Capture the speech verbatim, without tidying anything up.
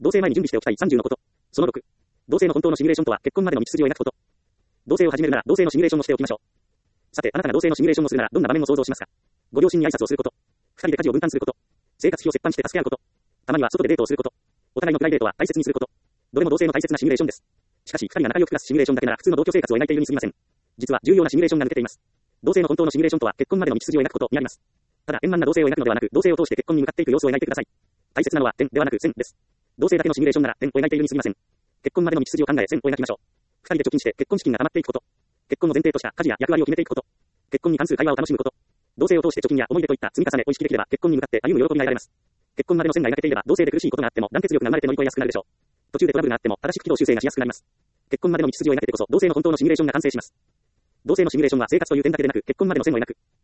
同棲前に準備しておきたいさんじゅうのこと。そのろく。同棲の本当のシミュレーションとは結婚までの道筋を描くこと。同棲を始めるなら同棲のシミュレーションをしておきましょう。さて、あなたが同棲のシミュレーションをするならどんな場面を想像しますか？ご両親に挨拶をすること。二人で家事を分担すること。生活費を折半して助け合うこと。たまには外でデートをすること。お互いのプライベートは大切にすること。どれも同棲の大切なシミュレーションです。しかし、二人が仲良く暮らすシミュレーションだけなら普通の同居生活を描いているに過ぎません。実は重要なシミュレーションが抜けています。同棲の本当のシミュレーションとは結婚までの道筋を描くことにあります。ただ円満な同棲を描くのではなく、同棲を通して結婚に向かっていく様子を描いてください。大切なのは点ではなく線です。同棲だけのシミュレーションなら点を描いているに過ぎません。結婚までの道筋を考え線を描きましょう。二人で貯金して結婚資金が貯まっていくこと。結婚の前提とした家事や役割を決めていくこと。結婚に関する会話を楽しむこと。同棲を通して貯金や思い出といった積み重ねを意識できれば結婚に向かって歩む喜びが得られます。結婚までの線が描けていれば同棲で苦しいことがあっても団結力が生まれて乗り越えやすくなるでしょう。途中でトラブルがあっても正しく軌道修正がしやすくなります。結婚までの道筋を描けてこそ同棲の本当のシミュレーションが完成します。同棲のシミュレーションは生活という点だけでなく結婚までの線を描く